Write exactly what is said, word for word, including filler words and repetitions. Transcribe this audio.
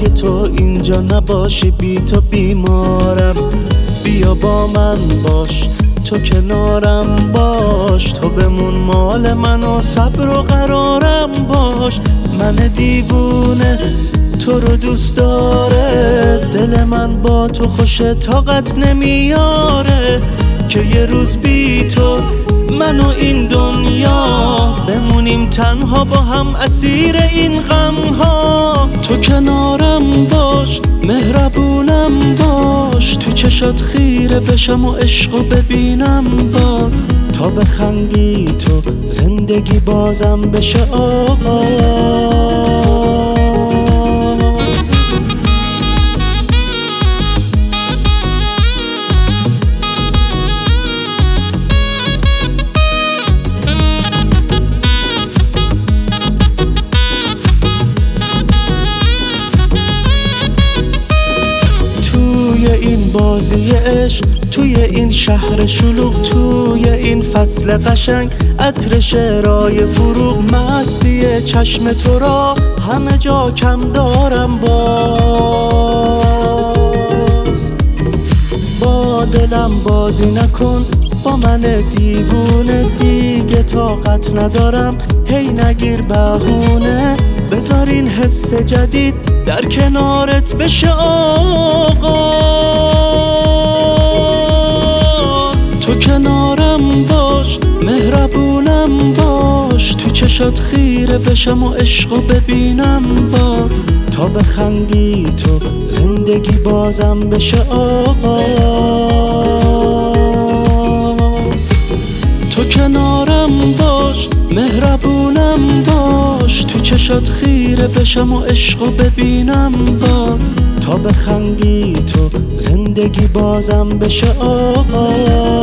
اگه تو اینجا نباشی بی تو بیمارم. بیا با من باش، تو کنارم باش، تو بمون مال من و صبر و قرارم باش. من دیوونه تو رو دوست داره، دل من با تو خوشه طاقت نمیاره که یه روز بی تو من و این دنیا بمونیم تنها با هم اسیر این غم ها. تو کنارم باش، مهربونم باش، تو چشات خیره بشم و عشقو ببینم باز. تا بخندی تو زندگی بازم بشه آغاز. این بازی عشق توی این شهر شلوغ، توی این فصل قشنگ عطر شعرهای فروغ، مستی چشم تو را همه جا کم دارم باز. با دلم بازی نکن با من دیوونه، دیگه طاقت ندارم هی نگیر بهونه. بذار این حس جدید در کنارت بشه آغاز. تو کنارم باش، مهربونم باش، تو چشات خیره بشم و عشقو ببینم باز. تا بخندی تو زندگی بازم بشه آغاز. تو کنارم باش، مهربونم باش، تو چشات خیره بشم و عشقو ببینم باز. تا بخندی تو زندگی بازم بشه آغاز.